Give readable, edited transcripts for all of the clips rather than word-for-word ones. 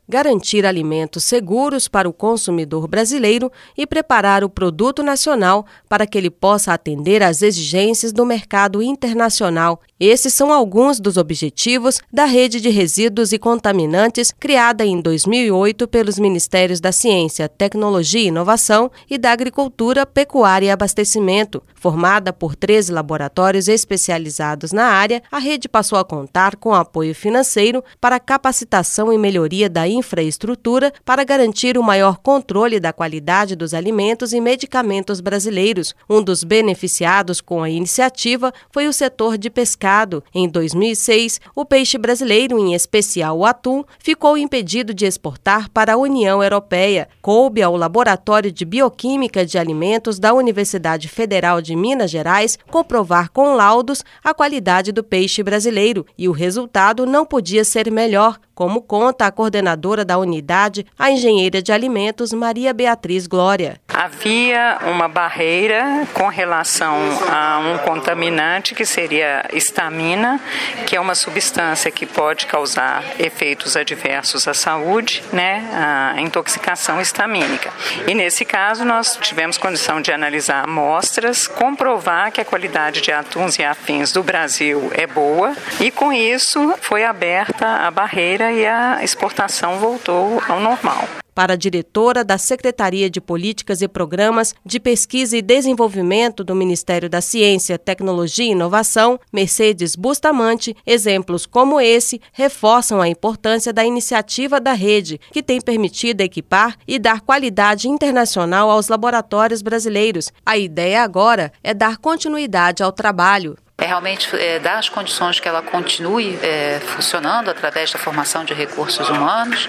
garantir alimentos seguros para o consumidor brasileiro e preparar o produto nacional para que ele possa atender às exigências do mercado internacional. Esses são alguns dos objetivos da Rede de Resíduos e Contaminantes, criada em 2008 pelos Ministérios da Ciência, Tecnologia e Inovação e da Agricultura, Pecuária e Abastecimento. Formada por 13 laboratórios especializados na área, a rede passou a contar com apoio financeiro para capacitação e melhoria da infraestrutura para garantir o maior controle da qualidade dos alimentos e medicamentos brasileiros. Um dos beneficiados com a iniciativa foi o setor de pescado. Em 2006, o peixe brasileiro, em especial o atum, ficou impedido de exportar para a União Europeia. Coube ao Laboratório de Bioquímica de Alimentos da Universidade Federal de Minas Gerais comprovar com laudos a qualidade do peixe brasileiro, e o resultado não podia ser melhor, como conta a coordenadora da unidade, a engenheira de alimentos Maria Beatriz Glória. Havia uma barreira com relação a um contaminante que seria histamina, que é uma substância que pode causar efeitos adversos à saúde, a intoxicação histamínica. E nesse caso nós tivemos condição de analisar amostras, comprovar que a qualidade de atuns e afins do Brasil é boa, e com isso foi aberta a barreira e a exportação voltou ao normal. Para a diretora da Secretaria de Políticas e Programas de Pesquisa e Desenvolvimento do Ministério da Ciência, Tecnologia e Inovação, Mercedes Bustamante, exemplos como esse reforçam a importância da iniciativa da rede, que tem permitido equipar e dar qualidade internacional aos laboratórios brasileiros. A ideia agora é dar continuidade ao trabalho. Realmente dar as condições que ela continue funcionando através da formação de recursos humanos,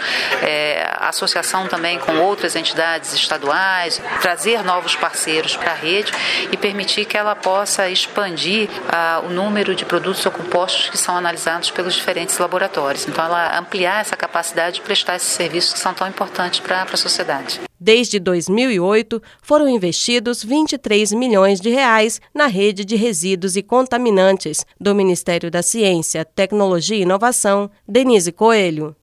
a associação também com outras entidades estaduais, trazer novos parceiros para a rede e permitir que ela possa expandir o número de produtos ou compostos que são analisados pelos diferentes laboratórios. Então, ela ampliar essa capacidade de prestar esses serviços que são tão importantes para a sociedade. Desde 2008, foram investidos R$23 milhões na rede de resíduos e contaminantes do Ministério da Ciência, Tecnologia e Inovação. Denise Coelho.